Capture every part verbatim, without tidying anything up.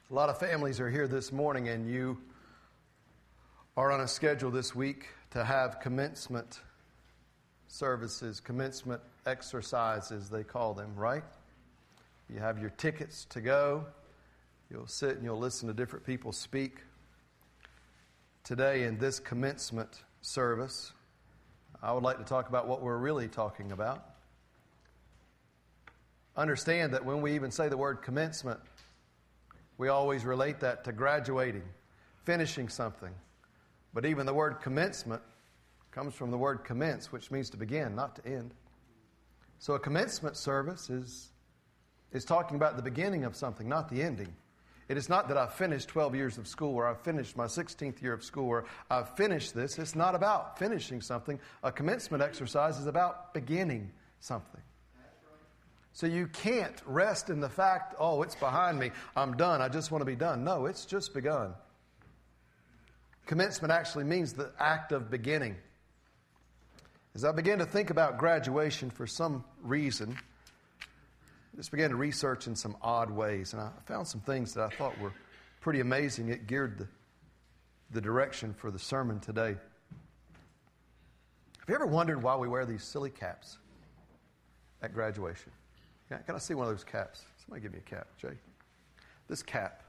A lot of families are here this morning, and you are on a schedule this week to have commencement services, commencement exercises, they call them, right? You have your tickets to go. You'll sit and you'll listen to different people speak. Today, in this commencement service, I would like to talk about what we're really talking about. Understand that when we even say the word commencement, we always relate that to graduating, finishing something. But even the word commencement comes from the word commence, which means to begin, not to end. So a commencement service is, is talking about the beginning of something, not the ending. It is not that I've finished twelve years of school, or I've finished my sixteenth year of school, or I've finished this. It's not about finishing something. A commencement exercise is about beginning something. So you can't rest in the fact, oh, it's behind me, I'm done, I just want to be done. No, it's just begun. Commencement actually means the act of beginning. As I began to think about graduation for some reason, I just began to research in some odd ways, and I found some things that I thought were pretty amazing. It geared the, the direction for the sermon today. Have you ever wondered why we wear these silly caps at graduation? Yeah, can I see one of those caps? Somebody give me a cap, Jay. This cap.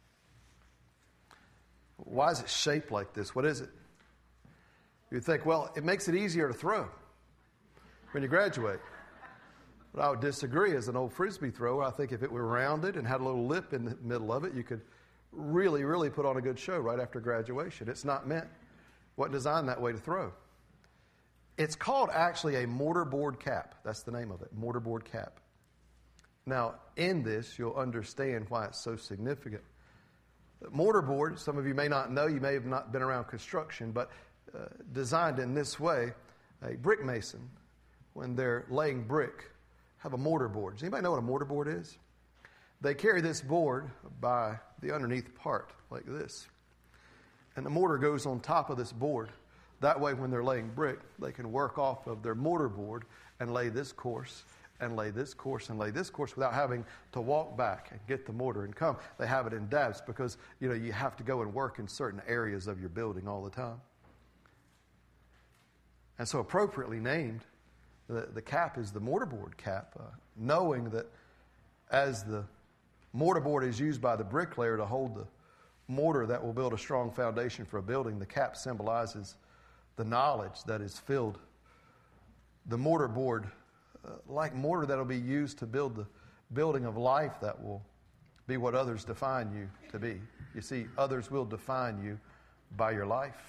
Why is it shaped like this? What is it? You'd think, well, it makes it easier to throw when you graduate. But I would disagree. As an old Frisbee thrower, I think if it were rounded and had a little lip in the middle of it, you could really, really put on a good show right after graduation. It's not meant, wasn't designed that way to throw. It's called actually a mortarboard cap. That's the name of it, mortarboard cap. Now, in this, you'll understand why it's so significant. Mortarboard, some of you may not know, you may have not been around construction, but uh, designed in this way, a brick mason, when they're laying brick, have a mortarboard. Does anybody know what a mortarboard is? They carry this board by the underneath part, like this. And the mortar goes on top of this board. That way, when they're laying brick, they can work off of their mortarboard and lay this course and lay this course and lay this course without having to walk back and get the mortar and come. They have it in dabs because, you know, you have to go and work in certain areas of your building all the time. And so appropriately named, the, the cap is the mortarboard cap, uh, knowing that as the mortarboard is used by the bricklayer to hold the mortar that will build a strong foundation for a building, the cap symbolizes the knowledge that is filled. The mortarboard Uh, like mortar that will be used to build the building of life that will be what others define you to be. You see, others will define you by your life,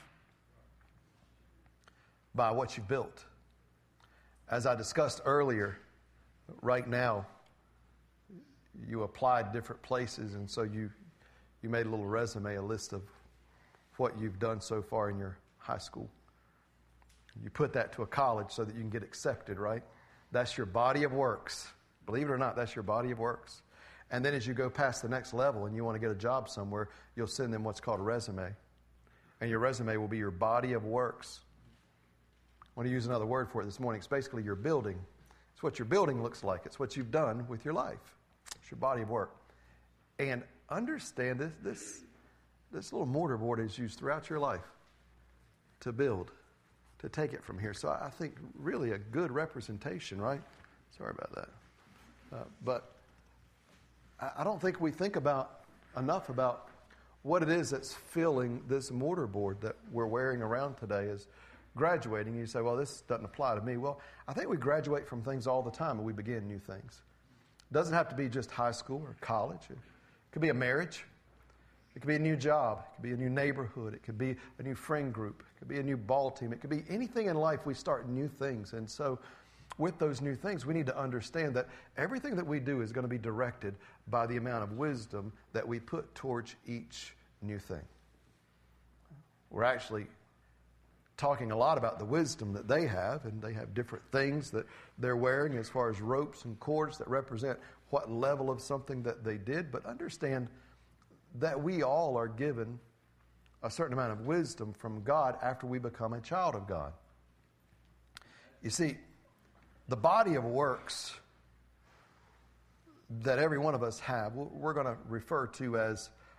by what you built. As I discussed earlier, right now, you applied different places, and so you, you made a little resume, a list of what you've done so far in your high school. You put that to a college so that you can get accepted, right? That's your body of works. Believe it or not, that's your body of works. And then as you go past the next level and you want to get a job somewhere, you'll send them what's called a resume. And your resume will be your body of works. I want to use another word for it this morning. It's basically your building. It's what your building looks like. It's what you've done with your life. It's your body of work. And understand this, this, this little mortarboard is used throughout your life to build, to take it from here. So I think really a good representation, right? Sorry about that. Uh, but I, I don't think we think about enough about what it is that's filling this mortarboard that we're wearing around today as graduating. You say, well, this doesn't apply to me. Well, I think we graduate from things all the time and we begin new things. It doesn't have to be just high school or college. It could be a marriage. It could be a new job. It could be a new neighborhood. It could be a new friend group. It could be a new ball team. It could be anything in life. We start new things. And so with those new things, we need to understand that everything that we do is going to be directed by the amount of wisdom that we put towards each new thing. We're actually talking a lot about the wisdom that they have, and they have different things that they're wearing as far as ropes and cords that represent what level of something that they did. But understand that we all are given a certain amount of wisdom from God after we become a child of God. You see, the body of works that every one of us have, we're going to refer to as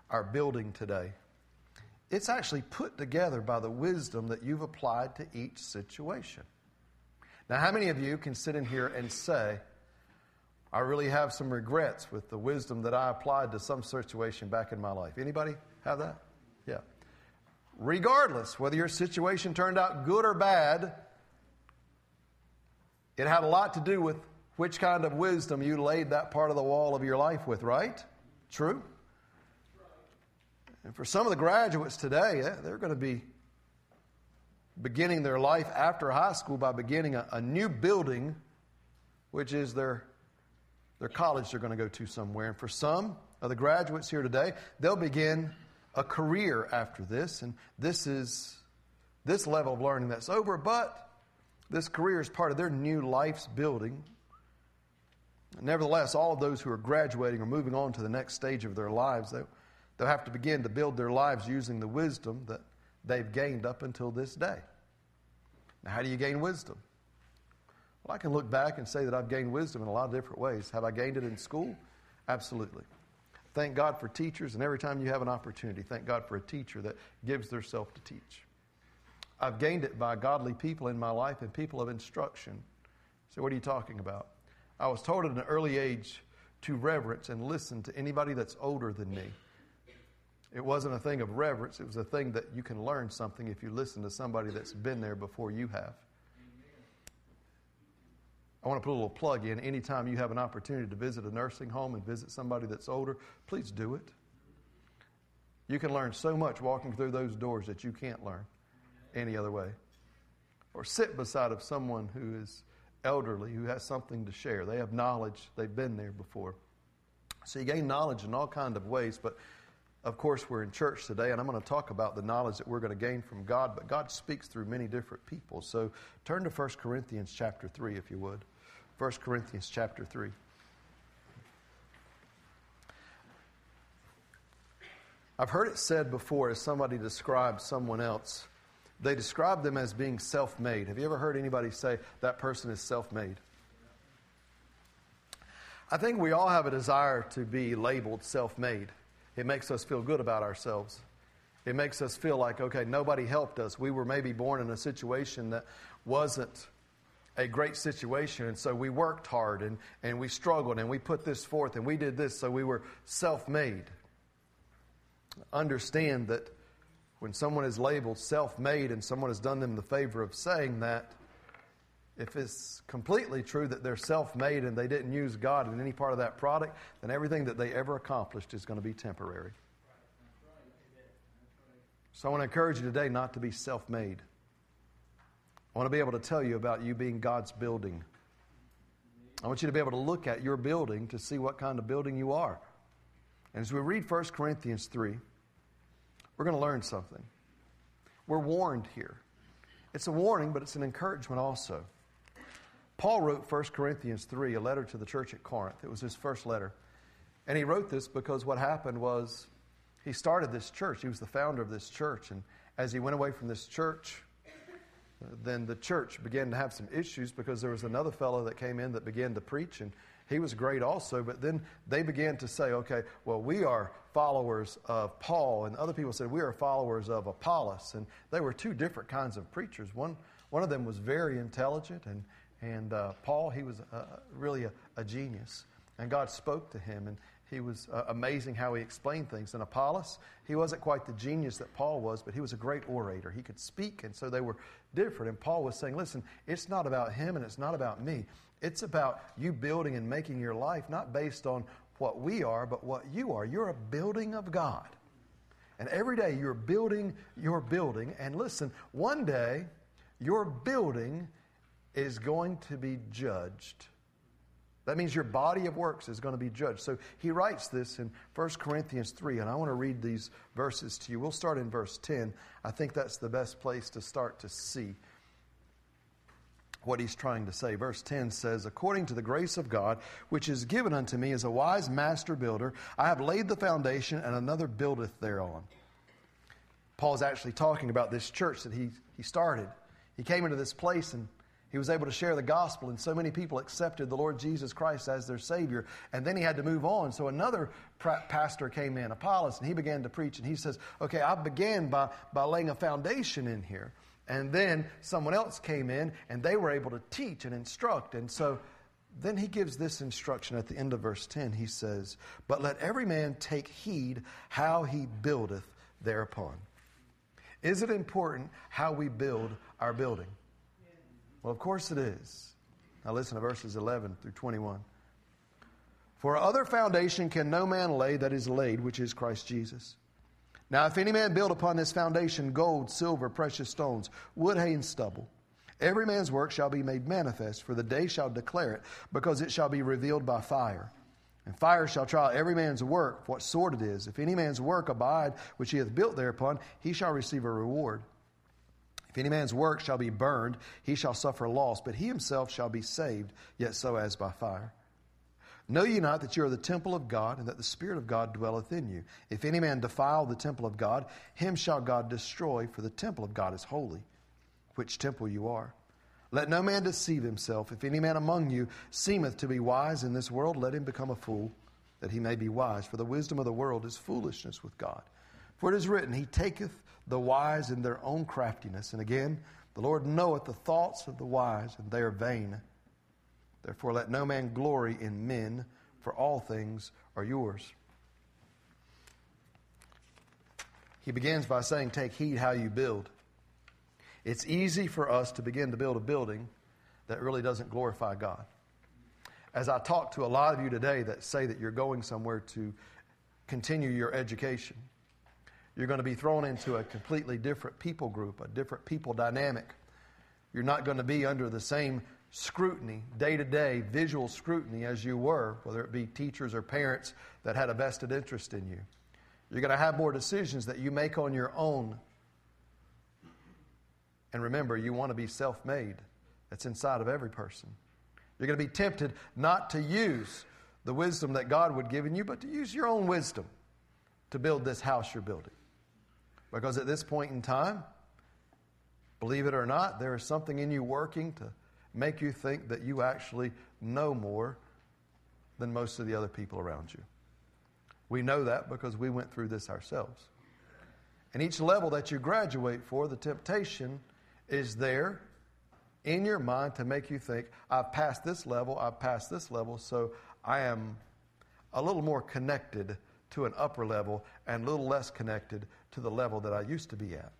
our building today, it's actually put together by the wisdom that you've applied to each situation. Now, how many of you can sit in here and say, I really have some regrets with the wisdom that I applied to some situation back in my life? Anybody have that? Yeah. Regardless, whether your situation turned out good or bad, it had a lot to do with which kind of wisdom you laid that part of the wall of your life with, right? True? And for some of the graduates today, they're going to be beginning their life after high school by beginning a, a new building, which is their, their college they're going to go to somewhere. And for some of the graduates here today, they'll begin a career after this. And this is this level of learning that's over, but this career is part of their new life's building. Nevertheless, all of those who are graduating or moving on to the next stage of their lives, they, they'll have to begin to build their lives using the wisdom that they've gained up until this day. Now, how do you gain wisdom? Well, I can look back and say that I've gained wisdom in a lot of different ways. Have I gained it in school? Absolutely. Thank God for teachers, and every time you have an opportunity, thank God for a teacher that gives theirself to teach. I've gained it by godly people in my life and people of instruction. So what are you talking about? I was taught at an early age to reverence and listen to anybody that's older than me. It wasn't a thing of reverence. It was a thing that you can learn something if you listen to somebody that's been there before you have. I want to put a little plug in. Anytime you have an opportunity to visit a nursing home and visit somebody that's older, please do it. You can learn so much walking through those doors that you can't learn any other way. Or sit beside of someone who is elderly, who has something to share. They have knowledge. They've been there before. So you gain knowledge in all kinds of ways, but of course we're in church today, and I'm going to talk about the knowledge that we're going to gain from God, but God speaks through many different people. So turn to First Corinthians chapter three, if you would. First Corinthians chapter three. I've heard it said before as somebody describes someone else, they describe them as being self-made. Have you ever heard anybody say that person is self-made? I think we all have a desire to be labeled self-made. It makes us feel good about ourselves. It makes us feel like, okay, nobody helped us. We were maybe born in a situation that wasn't a great situation, and so we worked hard, and, and we struggled, and we put this forth, and we did this, so we were self-made. Understand that when someone is labeled self-made and someone has done them the favor of saying that, if it's completely true that they're self-made and they didn't use God in any part of that product, then everything that they ever accomplished is going to be temporary. So I want to encourage you today not to be self-made. I want to be able to tell you about you being God's building. I want you to be able to look at your building to see what kind of building you are. And as we read First Corinthians three, we're going to learn something. We're warned here. It's a warning, but it's an encouragement also. Paul wrote First Corinthians three, a letter to the church at Corinth. It was his first letter. And he wrote this because what happened was he started this church. He was the founder of this church. And as he went away from this church, then the church began to have some issues because there was another fellow that came in that began to preach, and he was great also. But then they began to say, okay, well, we are followers of Paul, and other people said we are followers of Apollos. And they were two different kinds of preachers. One one of them was very intelligent, and, and uh, Paul, he was uh, really a, a genius. And God spoke to him, and he was uh, amazing how he explained things. And Apollos, he wasn't quite the genius that Paul was, but he was a great orator. He could speak, and so they were different. And Paul was saying, listen, it's not about him and it's not about me. It's about you building and making your life not based on what we are, but what you are. You're a building of God. And every day you're building your building. And listen, one day your building is going to be judged. That means your body of works is going to be judged. So he writes this in First Corinthians three, and I want to read these verses to you. We'll start in verse ten. I think that's the best place to start to see what he's trying to say. Verse ten says, according to the grace of God, which is given unto me as a wise master builder, I have laid the foundation, and another buildeth thereon. Paul's actually talking about this church that he, he started. He came into this place, and He was able to share the gospel, and so many people accepted the Lord Jesus Christ as their Savior. And then he had to move on. So another pastor came in, Apollos, and he began to preach. And he says, okay, I began by, by laying a foundation in here. And then someone else came in, and they were able to teach and instruct. And so then he gives this instruction at the end of verse ten. He says, but let every man take heed how he buildeth thereupon. Is it important how we build our building? Well, of course it is. Now listen to verses eleven through twenty-one. For other foundation can no man lay that is laid, which is Christ Jesus. Now if any man build upon this foundation gold, silver, precious stones, wood, hay, and stubble, every man's work shall be made manifest, for the day shall declare it, because it shall be revealed by fire. And fire shall try every man's work, what sort it is. If any man's work abide, which he hath built thereupon, he shall receive a reward. If any man's work shall be burned, he shall suffer loss, but he himself shall be saved, yet so as by fire. Know ye not that you are the temple of God, and that the Spirit of God dwelleth in you? If any man defile the temple of God, him shall God destroy, for the temple of God is holy, which temple you are. Let no man deceive himself. If any man among you seemeth to be wise in this world, let him become a fool, that he may be wise. For the wisdom of the world is foolishness with God. For it is written, he taketh the wise in their own craftiness. And again, the Lord knoweth the thoughts of the wise, and they are vain. Therefore let no man glory in men, for all things are yours. He begins by saying, take heed how you build. It's easy for us to begin to build a building that really doesn't glorify God. As I talk to a lot of you today that say that you're going somewhere to continue your education, you're going to be thrown into a completely different people group, a different people dynamic. You're not going to be under the same scrutiny, day-to-day visual scrutiny as you were, whether it be teachers or parents that had a vested interest in you. You're going to have more decisions that you make on your own. And remember, you want to be self-made. That's inside of every person. You're going to be tempted not to use the wisdom that God would give in you, but to use your own wisdom to build this house you're building. Because at this point in time, believe it or not, there is something in you working to make you think that you actually know more than most of the other people around you. We know that because we went through this ourselves. And each level that you graduate for, the temptation is there in your mind to make you think, I've passed this level, I've passed this level, so I am a little more connected to an upper level and a little less connected to the level that I used to be at.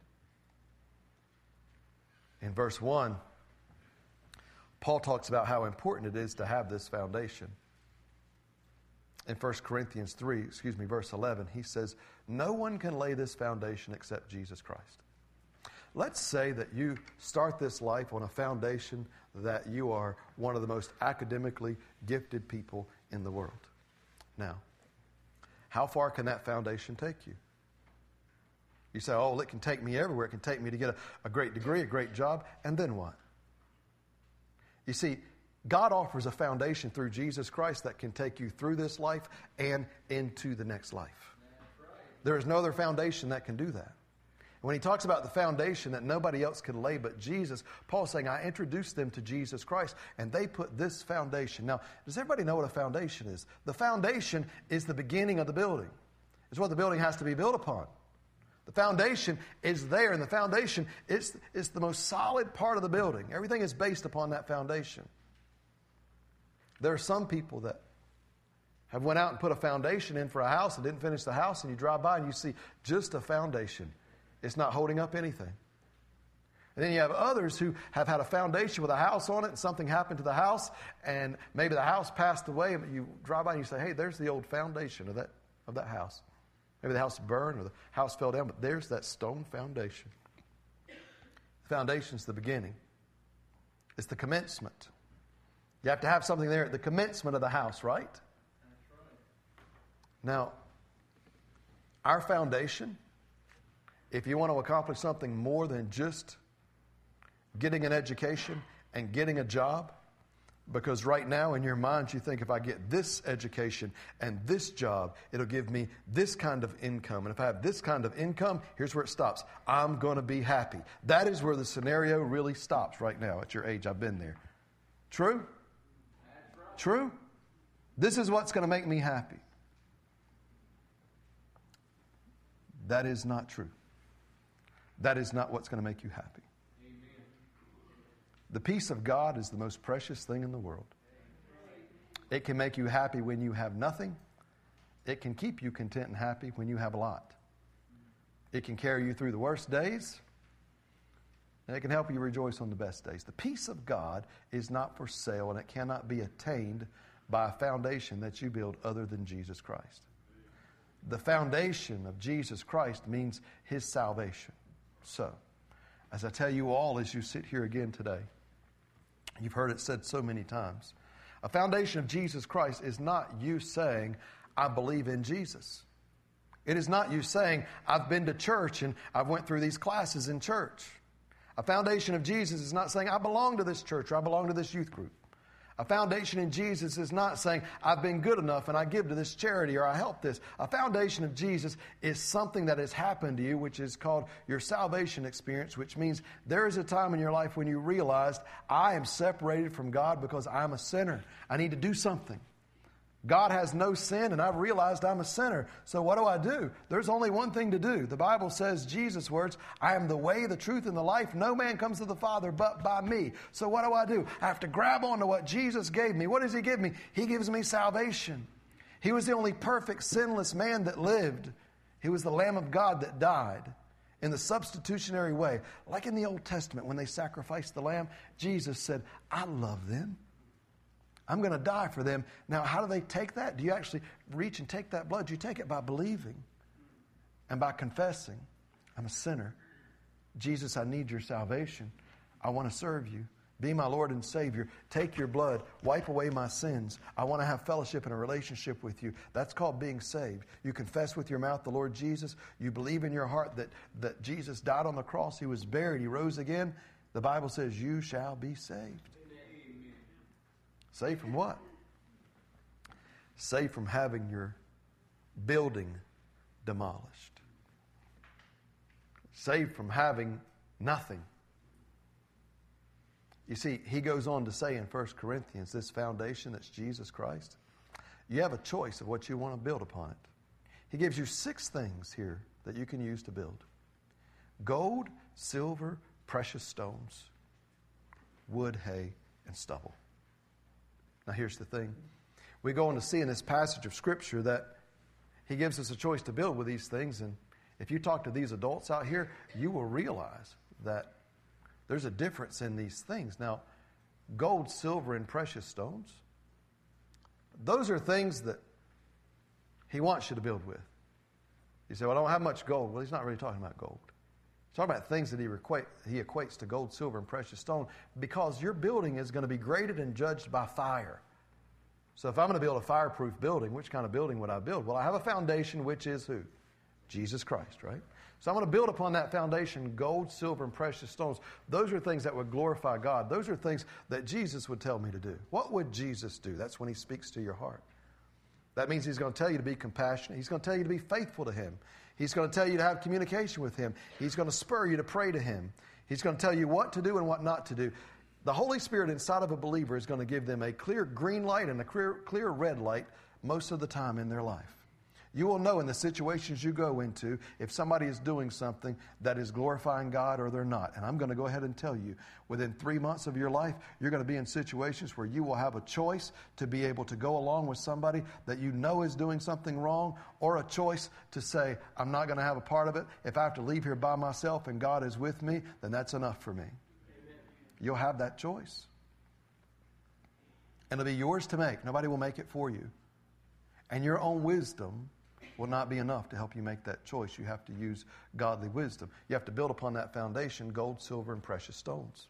In verse one, Paul talks about how important it is to have this foundation. In First Corinthians three, excuse me, verse eleven, he says, no one can lay this foundation except Jesus Christ. Let's say that you start this life on a foundation that you are one of the most academically gifted people in the world. Now, how far can that foundation take you? You say, oh, well, it can take me everywhere. It can take me to get a, a great degree, a great job, and then what? You see, God offers a foundation through Jesus Christ that can take you through this life and into the next life. There is no other foundation that can do that. When he talks about the foundation that nobody else can lay but Jesus, Paul's saying, I introduced them to Jesus Christ, and they put this foundation. Now, does everybody know what a foundation is? The foundation is the beginning of the building. It's what the building has to be built upon. The foundation is there, and the foundation is, is the most solid part of the building. Everything is based upon that foundation. There are some people that have went out and put a foundation in for a house and didn't finish the house, and you drive by and you see just a foundation. It's not holding up anything. And then you have others who have had a foundation with a house on it, and something happened to the house, and maybe the house passed away, and you drive by and you say, hey, there's the old foundation of that, of that house. Maybe the house burned or the house fell down, but there's that stone foundation. The foundation's the beginning. It's the commencement. You have to have something there at the commencement of the house, right? That's right. Now, our foundation, if you want to accomplish something more than just getting an education and getting a job, Because right now in your mind, you think if I get this education and this job, it'll give me this kind of income. And if I have this kind of income, here's where it stops. I'm going to be happy. That is where the scenario really stops right now at your age. I've been there. True? True? This is what's going to make me happy. That is not true. That is not what's going to make you happy. The peace of God is the most precious thing in the world. It can make you happy when you have nothing. It can keep you content and happy when you have a lot. It can carry you through the worst days, and it can help you rejoice on the best days. The peace of God is not for sale, and it cannot be attained by a foundation that you build other than Jesus Christ. The foundation of Jesus Christ means His salvation. So, as I tell you all as you sit here again today, you've heard it said so many times. A foundation of Jesus Christ is not you saying, I believe in Jesus. It is not you saying, I've been to church and I've went through these classes in church. A foundation of Jesus is not saying, I belong to this church or I belong to this youth group. A foundation in Jesus is not saying, I've been good enough and I give to this charity or I help this. A foundation of Jesus is something that has happened to you, which is called your salvation experience, which means there is a time in your life when you realized, I am separated from God because I'm a sinner. I need to do something. God has no sin, and I've realized I'm a sinner. So what do I do? There's only one thing to do. The Bible says, Jesus' words, I am the way, the truth, and the life. No man comes to the Father but by me. So what do I do? I have to grab onto what Jesus gave me. What does He give me? He gives me salvation. He was the only perfect, sinless man that lived. He was the Lamb of God that died in the substitutionary way. Like in the Old Testament, when they sacrificed the lamb, Jesus said, I love them. I'm going to die for them. Now, how do they take that? Do you actually reach and take that blood? You take it by believing and by confessing, I'm a sinner. Jesus, I need your salvation. I want to serve you. Be my Lord and Savior. Take your blood. Wipe away my sins. I want to have fellowship and a relationship with you. That's called being saved. You confess with your mouth the Lord Jesus. You believe in your heart that, that Jesus died on the cross. He was buried. He rose again. The Bible says you shall be saved. Saved from what? Saved from having your building demolished. Saved from having nothing. You see, he goes on to say in First Corinthians, this foundation that's Jesus Christ, you have a choice of what you want to build upon it. He gives you six things here that you can use to build. Gold, silver, precious stones, wood, hay, and stubble. Now here's the thing. We go on to see in this passage of Scripture that he gives us a choice to build with these things. And if you talk to these adults out here, you will realize that there's a difference in these things. Now, gold, silver, and precious stones, those are things that he wants you to build with. You say, well, I don't have much gold. Well, he's not really talking about gold. He's talking about things that he, equate, he equates to gold, silver, and precious stone, because your building is going to be graded and judged by fire. So if I'm going to build a fireproof building, which kind of building would I build? Well, I have a foundation, which is who? Jesus Christ, right? So I'm going to build upon that foundation gold, silver, and precious stones. Those are things that would glorify God. Those are things that Jesus would tell me to do. What would Jesus do? That's when he speaks to your heart. That means he's going to tell you to be compassionate. He's going to tell you to be faithful to him. He's going to tell you to have communication with him. He's going to spur you to pray to him. He's going to tell you what to do and what not to do. The Holy Spirit inside of a believer is going to give them a clear green light and a clear, clear red light most of the time in their life. You will know in the situations you go into if somebody is doing something that is glorifying God or they're not. And I'm going to go ahead and tell you, within three months of your life, you're going to be in situations where you will have a choice to be able to go along with somebody that you know is doing something wrong, or a choice to say, I'm not going to have a part of it. If I have to leave here by myself and God is with me, then that's enough for me. Amen. You'll have that choice. And it'll be yours to make. Nobody will make it for you. And your own wisdom will not be enough to help you make that choice. You have to use godly wisdom. You have to build upon that foundation gold, silver, and precious stones.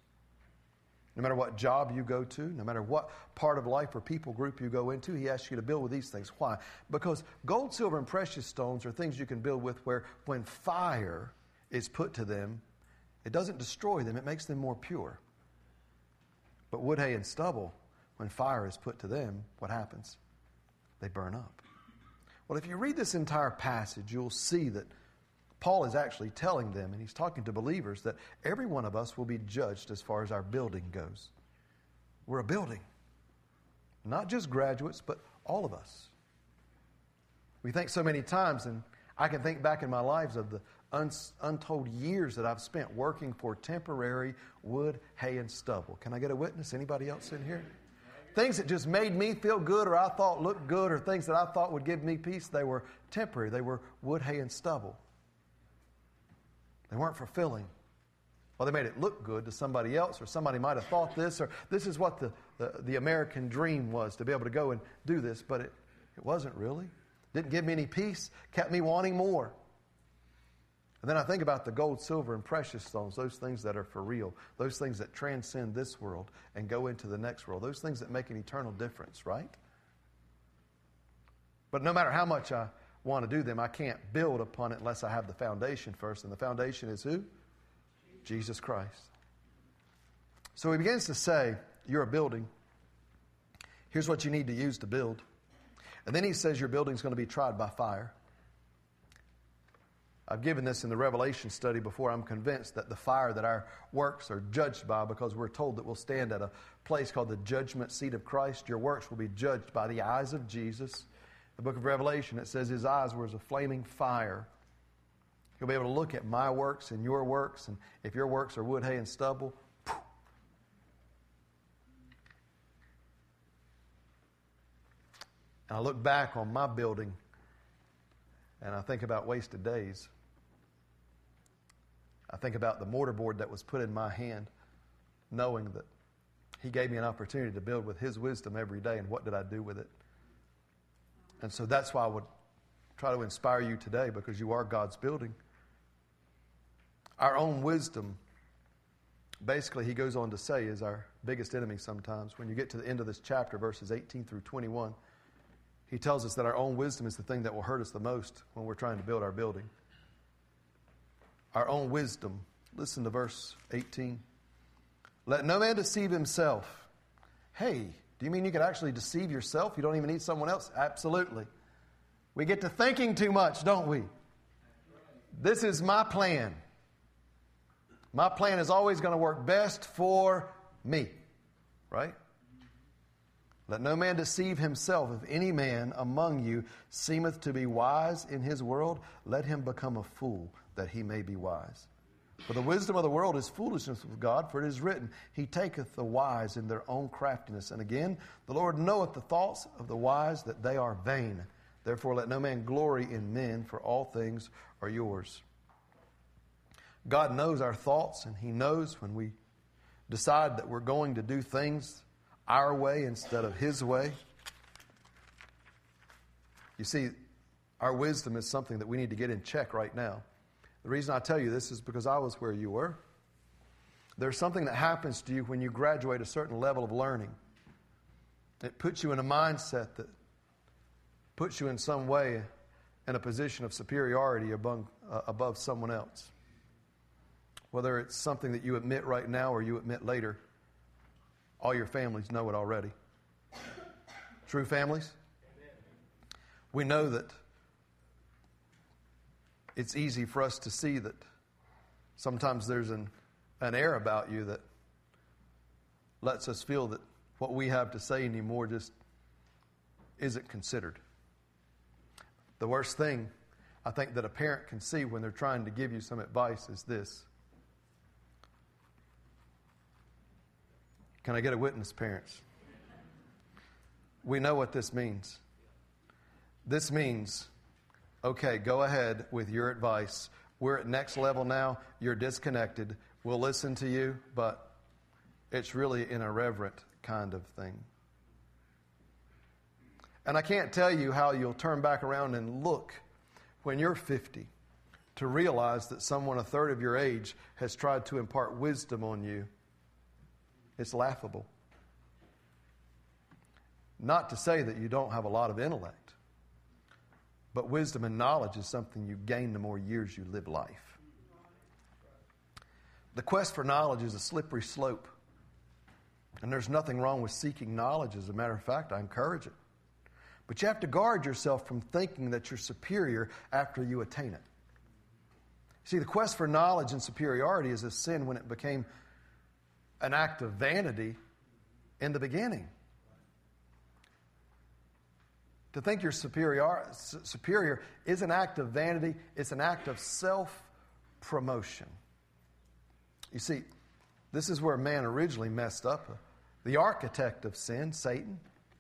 No matter what job you go to, no matter what part of life or people group you go into, he asks you to build with these things. Why? Because gold, silver, and precious stones are things you can build with where when fire is put to them, it doesn't destroy them, it makes them more pure. But wood, hay, and stubble, when fire is put to them, what happens? They burn up. Well, if you read this entire passage, you'll see that Paul is actually telling them, and he's talking to believers, that every one of us will be judged as far as our building goes. We're a building. Not just graduates, but all of us. We think so many times, and I can think back in my lives of the un- untold years that I've spent working for temporary wood, hay, and stubble. Can I get a witness? Anybody else in here? Things that just made me feel good or I thought looked good or things that I thought would give me peace, they were temporary. They were wood, hay, and stubble. They weren't fulfilling. Well, they made it look good to somebody else, or somebody might have thought this, or this is what the, the, the American dream was, to be able to go and do this, but it, it wasn't really. Didn't give me any peace, kept me wanting more. And then I think about the gold, silver, and precious stones, those things that are for real, those things that transcend this world and go into the next world, those things that make an eternal difference, right? But no matter how much I want to do them, I can't build upon it unless I have the foundation first. And the foundation is who? Jesus Christ. So he begins to say, you're a building. Here's what you need to use to build. And then he says your building's going to be tried by fire. I've given this in the Revelation study before. I'm convinced that the fire that our works are judged by, because we're told that we'll stand at a place called the judgment seat of Christ. Your works will be judged by the eyes of Jesus. The book of Revelation, it says his eyes were as a flaming fire. You'll be able to look at my works and your works, and if your works are wood, hay, and stubble, poof. And I look back on my building, and I think about wasted days. I think about the mortarboard that was put in my hand, knowing that he gave me an opportunity to build with his wisdom every day, and what did I do with it? And so that's why I would try to inspire you today, because you are God's building. Our own wisdom, basically, he goes on to say, is our biggest enemy sometimes. When you get to the end of this chapter, verses eighteen through twenty-one, he tells us that our own wisdom is the thing that will hurt us the most when we're trying to build our building. Our own wisdom. Listen to verse eighteen. Let no man deceive himself. Hey, do you mean you could actually deceive yourself? You don't even need someone else? Absolutely. We get to thinking too much, don't we? This is my plan. My plan is always going to work best for me. Right? Let no man deceive himself. If any man among you seemeth to be wise in his world, let him become a fool, that he may be wise. For the wisdom of the world is foolishness with God, for it is written, He taketh the wise in their own craftiness. And again, the Lord knoweth the thoughts of the wise, that they are vain. Therefore let no man glory in men, for all things are yours. God knows our thoughts, and He knows when we decide that we're going to do things our way instead of His way. You see, our wisdom is something that we need to get in check right now. The reason I tell you this is because I was where you were. There's something that happens to you when you graduate a certain level of learning. It puts you in a mindset that puts you in some way in a position of superiority above, uh, above someone else. Whether it's something that you admit right now or you admit later, all your families know it already. True families? We know that it's easy for us to see that sometimes there's an, an air about you that lets us feel that what we have to say anymore just isn't considered. The worst thing I think that a parent can see when they're trying to give you some advice is this. Can I get a witness, parents? We know what this means. This means, okay, go ahead with your advice. We're at next level now. You're disconnected. We'll listen to you, but it's really an irreverent kind of thing. And I can't tell you how you'll turn back around and look when you're fifty to realize that someone a third of your age has tried to impart wisdom on you. It's laughable. Not to say that you don't have a lot of intellect, but wisdom and knowledge is something you gain the more years you live life. The quest for knowledge is a slippery slope. And there's nothing wrong with seeking knowledge. As a matter of fact, I encourage it. But you have to guard yourself from thinking that you're superior after you attain it. See, the quest for knowledge and superiority is a sin when it became an act of vanity in the beginning. To think you're superior, superior is an act of vanity. It's an act of self-promotion. You see, this is where man originally messed up. The architect of sin, Satan,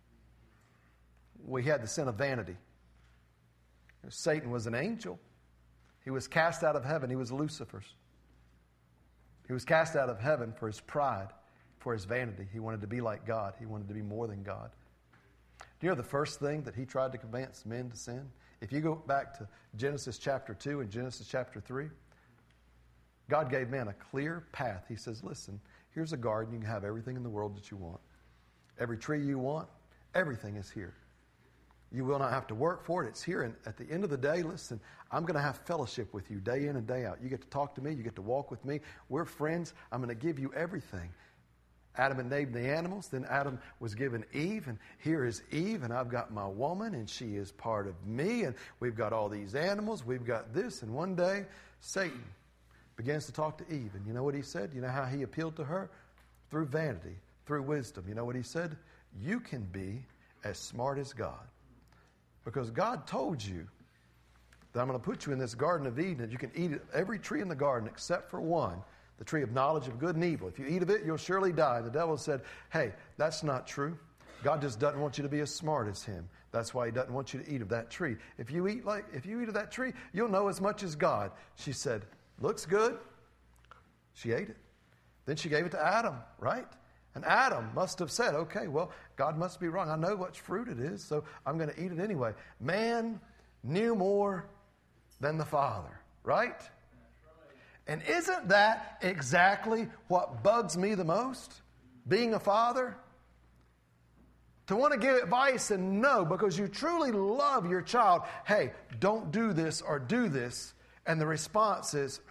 we had the sin of vanity. Satan was an angel. He was cast out of heaven. He was Lucifer's. He was cast out of heaven for his pride, for his vanity. He wanted to be like God. He wanted to be more than God. Do you know the first thing that he tried to convince men to sin? If you go back to Genesis chapter two and Genesis chapter three, God gave man a clear path. He says, listen, here's a garden. You can have everything in the world that you want. Every tree you want, everything is here. You will not have to work for it. It's here. And at the end of the day, listen, I'm going to have fellowship with you day in and day out. You get to talk to me. You get to walk with me. We're friends. I'm going to give you everything. Adam had named the animals. Then Adam was given Eve. And here is Eve. And I've got my woman. And she is part of me. And we've got all these animals. We've got this. And one day, Satan begins to talk to Eve. And you know what he said? You know how he appealed to her? Through vanity, through wisdom. You know what he said? You can be as smart as God. Because God told you that I'm going to put you in this Garden of Eden and you can eat every tree in the garden except for one, the tree of knowledge of good and evil. If you eat of it, you'll surely die. The devil said, hey, that's not true. God just doesn't want you to be as smart as him. That's why he doesn't want you to eat of that tree. If you eat like if you eat of that tree, you'll know as much as God. She said, looks good. She ate it. Then she gave it to Adam, right? And Adam must have said, okay, well, God must be wrong. I know what fruit it is, so I'm going to eat it anyway. Man knew more than the Father, right? And isn't that exactly what bugs me the most? Being a father? To want to give advice and know because you truly love your child, hey, don't do this or do this. And the response is,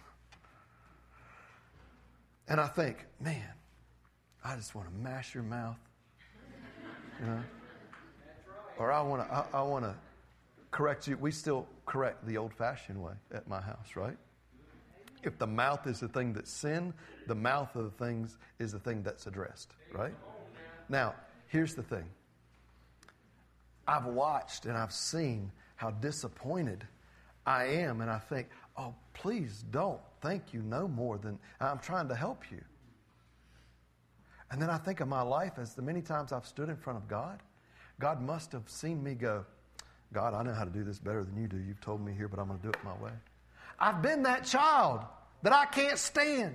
and I think, man, I just want to mash your mouth, you know, or I want to. I, I want to correct you. We still correct the old-fashioned way at my house, right? If the mouth is the thing that's sin, the mouth of the things is the thing that's addressed, right? Now, here's the thing. I've watched and I've seen how disappointed I am, and I think, oh, please don't think you know more than I'm trying to help you. And then I think of my life as the many times I've stood in front of God. God must have seen me go, God, I know how to do this better than you do. You've told me here, but I'm going to do it my way. I've been that child that I can't stand.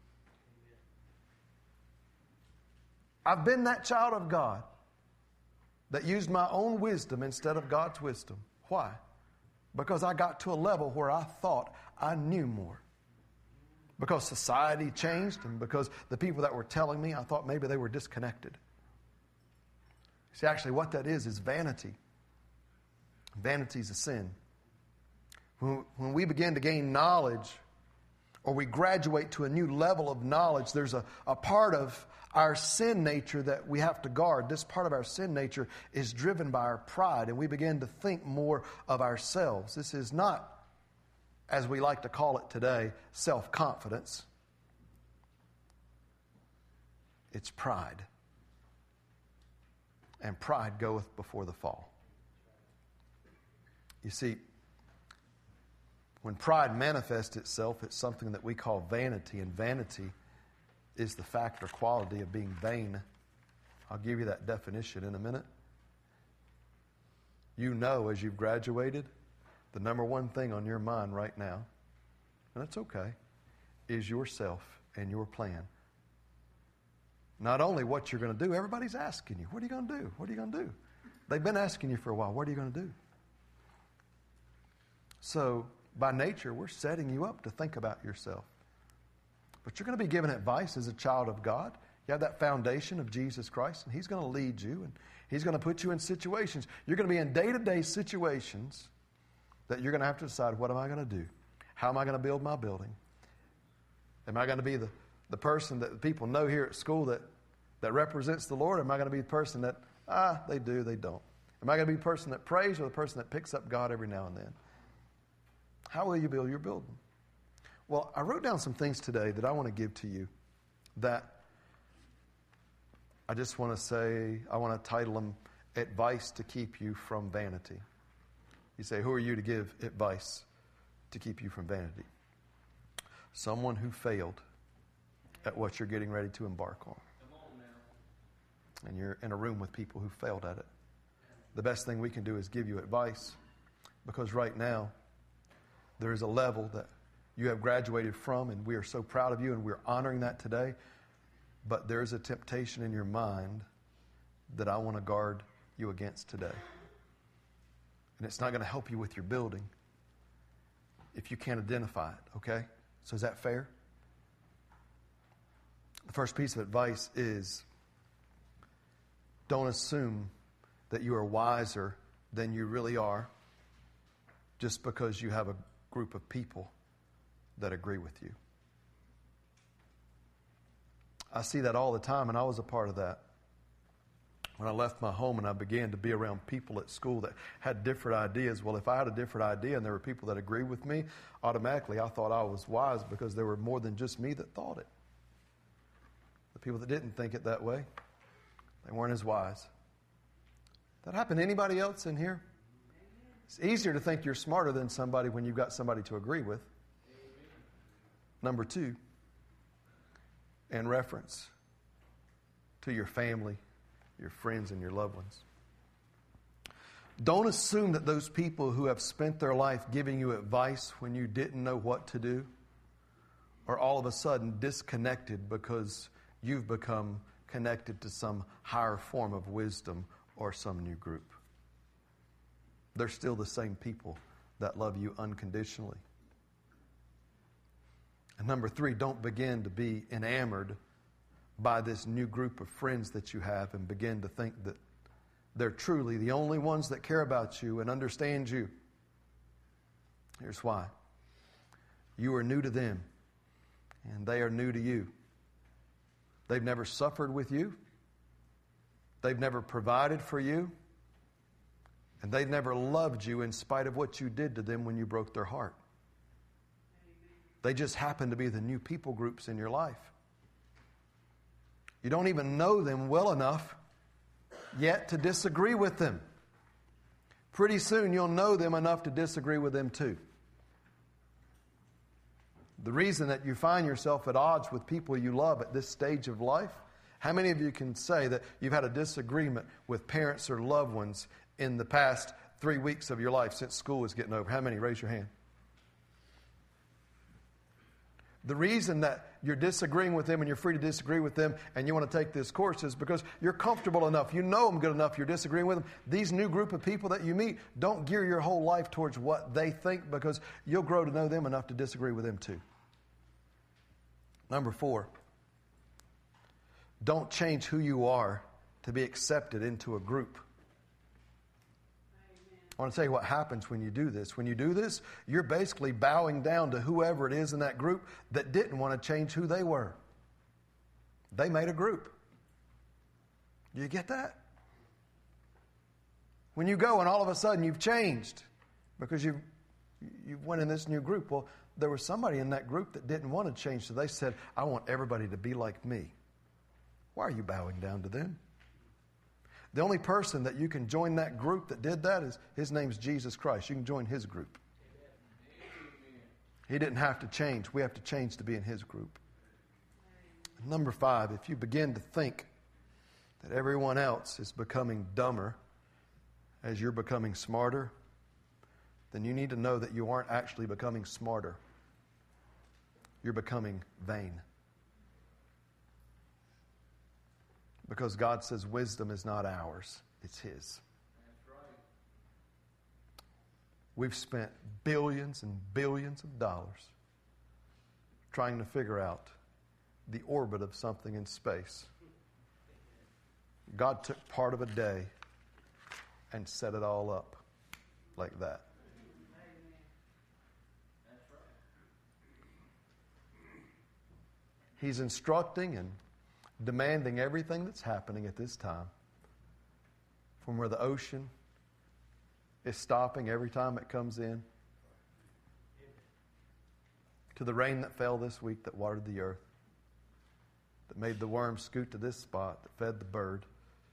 I've been that child of God that used my own wisdom instead of God's wisdom. Why? Because I got to a level where I thought I knew more. Because society changed and because the people that were telling me, I thought maybe they were disconnected. See, actually what that is is vanity. Vanity is a sin. When, when we begin to gain knowledge or we graduate to a new level of knowledge, there's a, a part of our sin nature that we have to guard. This part of our sin nature is driven by our pride, and we begin to think more of ourselves. This is not, as we like to call it today, self-confidence. It's pride. And pride goeth before the fall. You see, when pride manifests itself, it's something that we call vanity, and vanity is the fact or quality of being vain. I'll give you that definition in a minute. You know, as you've graduated, the number one thing on your mind right now, and that's okay, is yourself and your plan. Not only what you're going to do, everybody's asking you, what are you going to do? What are you going to do? They've been asking you for a while, what are you going to do? So, by nature, we're setting you up to think about yourself. But you're going to be given advice as a child of God. You have that foundation of Jesus Christ, and He's going to lead you, and He's going to put you in situations. You're going to be in day-to-day situations that you're going to have to decide, what am I going to do? How am I going to build my building? Am I going to be the, the person that people know here at school that that represents the Lord? Or am I going to be the person that, ah, they do, they don't? Am I going to be the person that prays or the person that picks up God every now and then? How will you build your building? Well, I wrote down some things today that I want to give to you that I just want to say, I want to title them Advice to Keep You from Vanity. You say, who are you to give advice to keep you from vanity? Someone who failed at what you're getting ready to embark on. Come on now. And you're in a room with people who failed at it. The best thing we can do is give you advice, because right now there is a level that you have graduated from, and we are so proud of you, and we're honoring that today. But there's a temptation in your mind that I want to guard you against today. And it's not going to help you with your building if you can't identify it, okay? So is that fair? The first piece of advice is, don't assume that you are wiser than you really are just because you have a group of people that agree with you. I see that all the time, and I was a part of that. When I left my home and I began to be around people at school that had different ideas, well, if I had a different idea and there were people that agreed with me, automatically I thought I was wise because there were more than just me that thought it. The people that didn't think it that way, they weren't as wise. That happen to anybody else in here? It's easier to think you're smarter than somebody when you've got somebody to agree with. Number two, in reference to your family, your friends, and your loved ones. Don't assume that those people who have spent their life giving you advice when you didn't know what to do are all of a sudden disconnected because you've become connected to some higher form of wisdom or some new group. They're still the same people that love you unconditionally. And number three, don't begin to be enamored by this new group of friends that you have and begin to think that they're truly the only ones that care about you and understand you. Here's why. You are new to them, and they are new to you. They've never suffered with you. They've never provided for you. And they've never loved you in spite of what you did to them when you broke their heart. They just happen to be the new people groups in your life. You don't even know them well enough yet to disagree with them. Pretty soon you'll know them enough to disagree with them too. The reason that you find yourself at odds with people you love at this stage of life, how many of you can say that you've had a disagreement with parents or loved ones in the past three weeks of your life since school was getting over? How many? Raise your hand. The reason that you're disagreeing with them and you're free to disagree with them and you want to take this course is because you're comfortable enough. You know them good enough. You're disagreeing with them. These new group of people that you meet, don't gear your whole life towards what they think, because you'll grow to know them enough to disagree with them too. Number four, don't change who you are to be accepted into a group. I want to tell you what happens when you do this. When you do this, you're basically bowing down to whoever it is in that group that didn't want to change who they were. They made a group. Do you get that? When you go and all of a sudden you've changed because you you went in this new group. Well, there was somebody in that group that didn't want to change, so they said, I want everybody to be like me. Why are you bowing down to them? The only person that you can join that group that did that is, his name's Jesus Christ. You can join his group. He didn't have to change. We have to change to be in his group. Number five, if you begin to think that everyone else is becoming dumber as you're becoming smarter, then you need to know that you aren't actually becoming smarter. You're becoming vain. Because God says wisdom is not ours, it's his. That's right. We've spent billions and billions of dollars trying to figure out the orbit of something in space. God took part of a day and set it all up like that. That's right. He's instructing and demanding everything that's happening at this time, from where the ocean is stopping every time it comes in, to the rain that fell this week that watered the earth, that made the worms scoot to this spot, that fed the bird,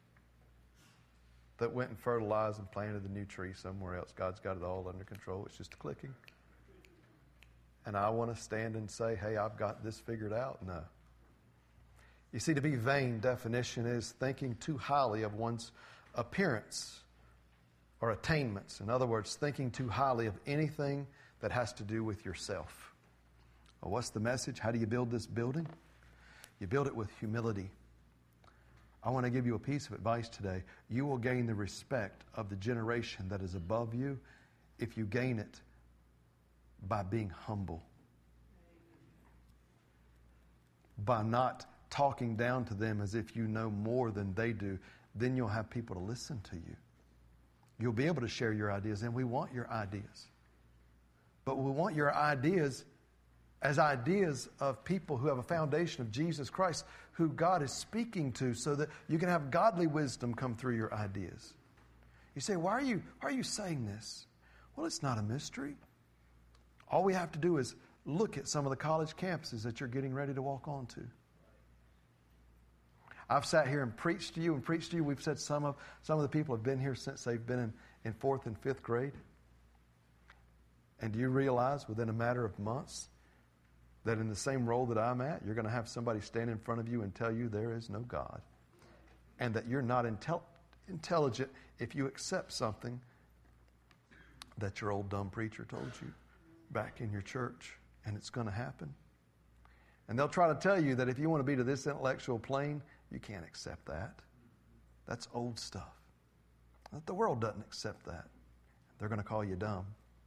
that went and fertilized and planted a new tree somewhere else. God's got it all under control. It's just clicking. And I want to stand and say, hey, I've got this figured out. No. You see, to be vain, definition is thinking too highly of one's appearance or attainments. In other words, thinking too highly of anything that has to do with yourself. Well, what's the message? How do you build this building? You build it with humility. I want to give you a piece of advice today. You will gain the respect of the generation that is above you if you gain it by being humble. By not talking down to them as if you know more than they do. Then you'll have people to listen to you. You'll be able to share your ideas, and we want your ideas. But we want your ideas as ideas of people who have a foundation of Jesus Christ, who God is speaking to, so that you can have godly wisdom come through your ideas. You say, why are you, why are you saying this? Well, it's not a mystery. All we have to do is look at some of the college campuses that you're getting ready to walk onto. I've sat here and preached to you and preached to you. We've said some of some of the people have been here since they've been in, in fourth and fifth grade. And do you realize within a matter of months that in the same role that I'm at, you're going to have somebody stand in front of you and tell you there is no God. And that you're not intel- intelligent if you accept something that your old dumb preacher told you back in your church. And it's going to happen. And they'll try to tell you that if you want to be to this intellectual plane, you can't accept that. That's old stuff. The world doesn't accept that. They're going to call you dumb.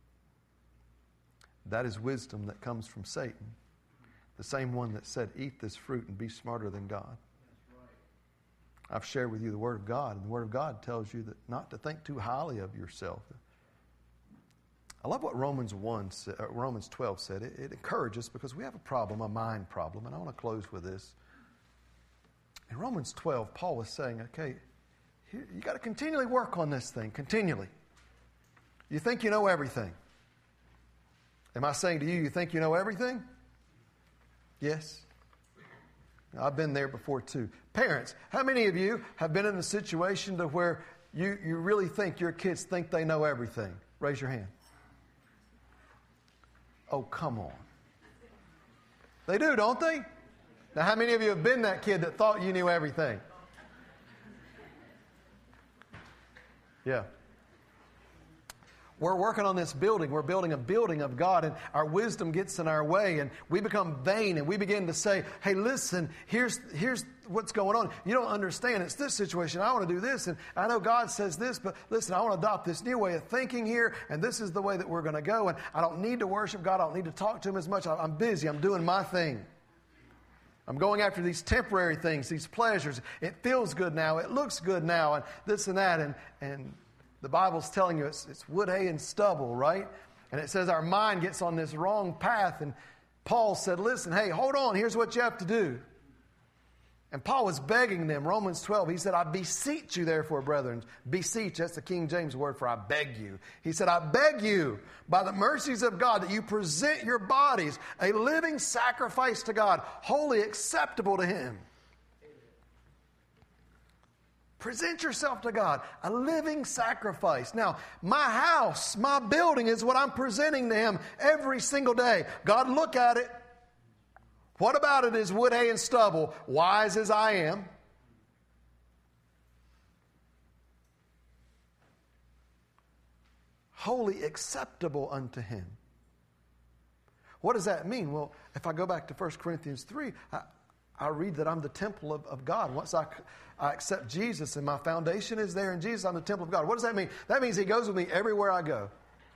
That is wisdom that comes from Satan. The same one that said, eat this fruit and be smarter than God. I've shared with you the Word of God, and the Word of God tells you that not to think too highly of yourself. I love what Romans one, uh, Romans twelve said. It, it encourages, because we have a problem, a mind problem, and I want to close with this. In Romans twelve, Paul was saying, okay, here, you got to continually work on this thing, continually. You think you know everything. Am I saying to you, you think you know everything? Yes. I've been there before too. Parents, how many of you have been in a situation to where you, you really think your kids think they know everything? Raise your hand. Oh, come on. They do, don't they? Now, how many of you have been that kid that thought you knew everything? Yeah. We're working on this building. We're building a building of God, and our wisdom gets in our way, and we become vain, and we begin to say, hey, listen, here's here's what's going on. You don't understand. It's this situation. I want to do this, and I know God says this, but listen, I want to adopt this new way of thinking here, and this is the way that we're going to go, and I don't need to worship God. I don't need to talk to Him as much. I'm busy. I'm doing my thing. I'm going after these temporary things, these pleasures. It feels good now. It looks good now, and this and that, and and the Bible's telling you it's, it's wood, hay, and stubble, right? And it says our mind gets on this wrong path. And Paul said, listen, hey, hold on. Here's what you have to do. And Paul was begging them. Romans twelve, he said, I beseech you, therefore, brethren. Beseech, that's the King James word for I beg you. He said, I beg you, by the mercies of God, that you present your bodies a living sacrifice to God, wholly acceptable to Him. Present yourself to God, a living sacrifice. Now, my house, my building is what I'm presenting to Him every single day. God, look at it. What about it is wood, hay, and stubble, wise as I am? Wholly acceptable unto Him. What does that mean? Well, if I go back to First Corinthians three, I, I read that I'm the temple of, of God. Once I, I accept Jesus and my foundation is there in Jesus, I'm the temple of God. What does that mean? That means He goes with me everywhere I go.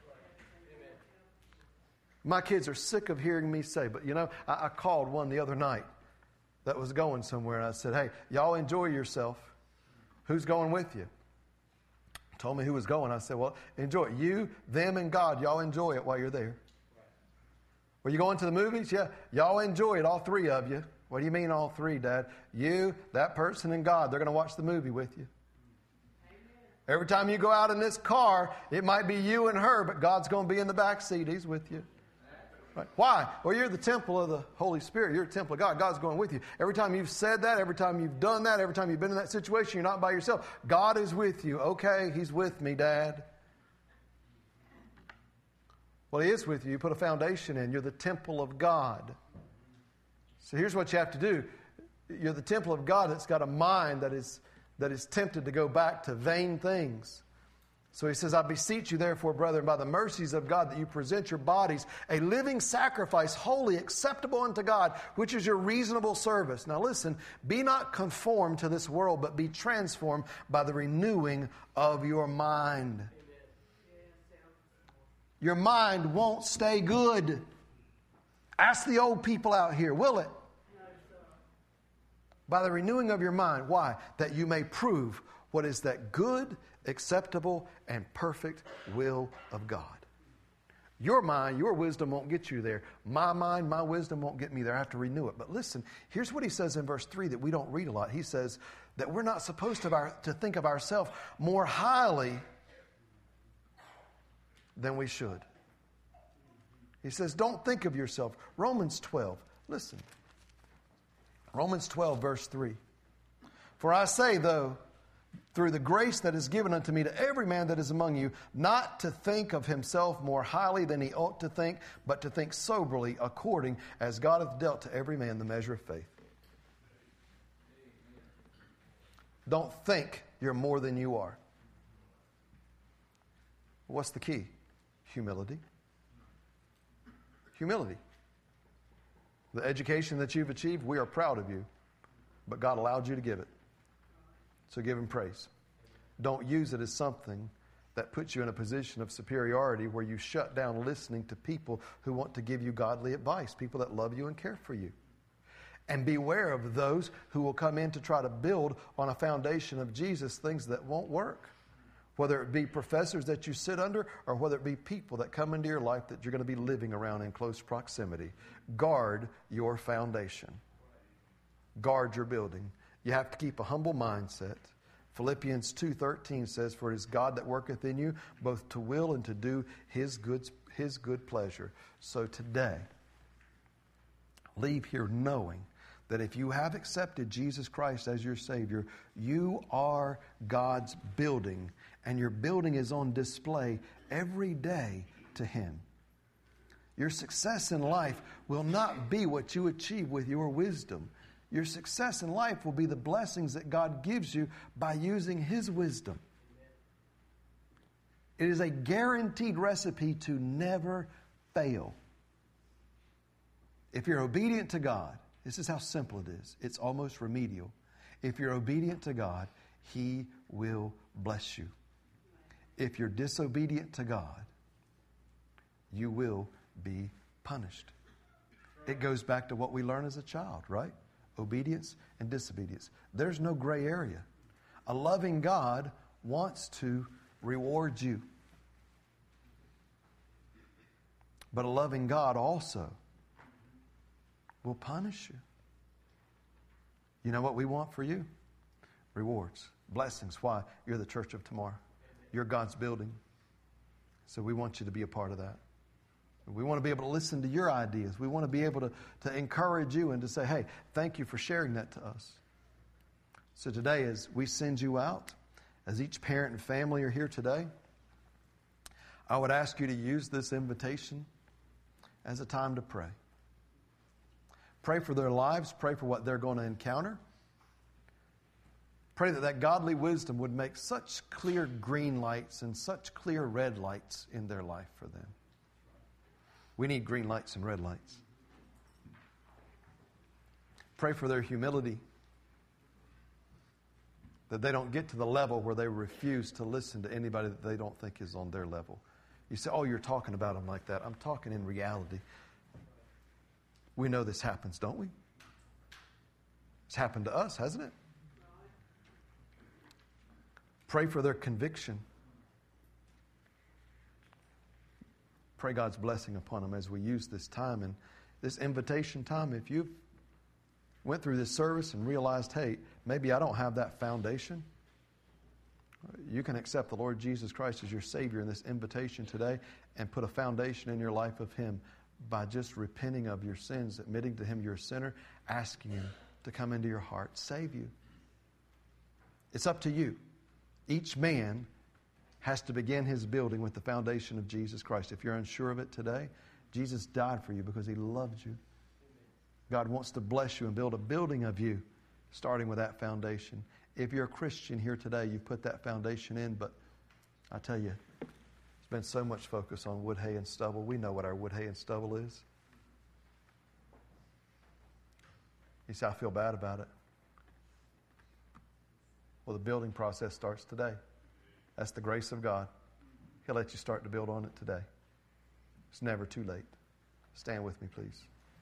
My kids are sick of hearing me say, but you know, I, I called one the other night that was going somewhere, and I said, hey, y'all enjoy yourself. Who's going with you? Told me who was going. I said, well, enjoy it. You, them, and God, y'all enjoy it while you're there. Were you going to the movies? Yeah. Y'all enjoy it, all three of you. What do you mean all three, Dad? You, that person, and God. They're going to watch the movie with you. Every time you go out in this car, it might be you and her, but God's going to be in the back seat. He's with you. Right. Why? Well, you're the temple of the Holy Spirit. You're a temple of God. God's going with you. Every time you've said that, every time you've done that, every time you've been in that situation, you're not by yourself. God is with you. Okay, He's with me, Dad. Well, He is with you. You put a foundation in. You're the temple of God. So here's what you have to do. You're the temple of God that's got a mind that is that is tempted to go back to vain things. So he says, I beseech you therefore, brethren, by the mercies of God, that you present your bodies a living sacrifice, holy, acceptable unto God, which is your reasonable service. Now listen, be not conformed to this world, but be transformed by the renewing of your mind. Your mind won't stay good. Ask the old people out here, will it? By the renewing of your mind. Why? That you may prove what is that good, acceptable, and perfect will of God. Your mind, your wisdom won't get you there. My mind, my wisdom won't get me there. I have to renew it. But listen, here's what he says in verse three that we don't read a lot. He says that we're not supposed to, our, to think of ourselves more highly than we should. He says, don't think of yourself. Romans twelve, listen. Romans twelve, verse three. For I say, though, through the grace that is given unto me to every man that is among you, not to think of himself more highly than he ought to think, but to think soberly, according as God hath dealt to every man the measure of faith. Don't think you're more than you are. What's the key? Humility. Humility. The education that you've achieved, we are proud of you, but God allowed you to give it. So give Him praise. Don't use it as something that puts you in a position of superiority where you shut down listening to people who want to give you godly advice, people that love you and care for you. And beware of those who will come in to try to build on a foundation of Jesus things that won't work. Whether it be professors that you sit under or whether it be people that come into your life that you're going to be living around in close proximity. Guard your foundation. Guard your building. You have to keep a humble mindset. Philippians two thirteen says, for it is God that worketh in you both to will and to do His good, His good pleasure. So today, leave here knowing that if you have accepted Jesus Christ as your Savior, you are God's building, and your building is on display every day to Him. Your success in life will not be what you achieve with your wisdom. Your success in life will be the blessings that God gives you by using His wisdom. It is a guaranteed recipe to never fail. If you're obedient to God, this is how simple it is. It's almost remedial. If you're obedient to God, He will bless you. If you're disobedient to God, you will be punished. It goes back to what we learn as a child, right? Obedience and disobedience. There's no gray area. A loving God wants to reward you. But a loving God also will punish you. You know what we want for you? Rewards, blessings. Why? You're the church of tomorrow. You're God's building. So we want you to be a part of that. We want to be able to listen to your ideas. We want to be able to, to encourage you and to say, hey, thank you for sharing that to us. So today, as we send you out, as each parent and family are here today, I would ask you to use this invitation as a time to pray. Pray for their lives. Pray for what they're going to encounter. Pray that that godly wisdom would make such clear green lights and such clear red lights in their life for them. We need green lights and red lights. Pray for their humility, that they don't get to the level where they refuse to listen to anybody that they don't think is on their level. You say, oh, you're talking about them like that. I'm talking in reality. We know this happens, don't we? It's happened to us, hasn't it? Pray for their conviction. Pray God's blessing upon them as we use this time and this invitation time. If you've went through this service and realized, hey, maybe I don't have that foundation, you can accept the Lord Jesus Christ as your Savior in this invitation today and put a foundation in your life of Him by just repenting of your sins, admitting to Him you're a sinner, asking Him to come into your heart, save you. It's up to you. Each man has to begin his building with the foundation of Jesus Christ. If you're unsure of it today, Jesus died for you because He loved you. God wants to bless you and build a building of you, starting with that foundation. If you're a Christian here today, you've put that foundation in, but I tell you, there's been so much focus on wood, hay, and stubble. We know what our wood, hay, and stubble is. You say, I feel bad about it. Well, the building process starts today. That's the grace of God. He'll let you start to build on it today. It's never too late. Stand with me, please.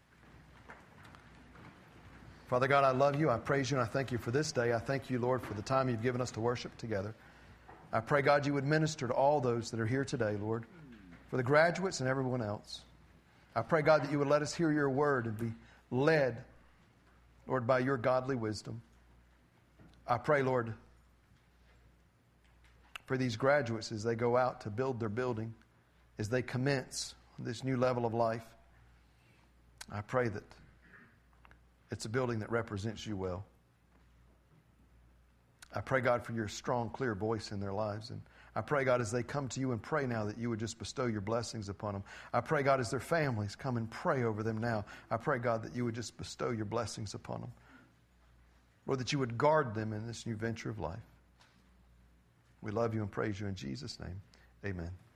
Father God, I love you. I praise you and I thank you for this day. I thank you, Lord, for the time you've given us to worship together. I pray, God, you would minister to all those that are here today, Lord, for the graduates and everyone else. I pray, God, that you would let us hear your word and be led, Lord, by your godly wisdom. I pray, Lord, for these graduates as they go out to build their building, as they commence this new level of life. I pray that it's a building that represents you well. I pray, God, for your strong, clear voice in their lives. And I pray, God, as they come to you and pray now, that you would just bestow your blessings upon them. I pray, God, as their families come and pray over them now, I pray, God, that you would just bestow your blessings upon them. Lord, that you would guard them in this new venture of life. We love you and praise you in Jesus' name. Amen.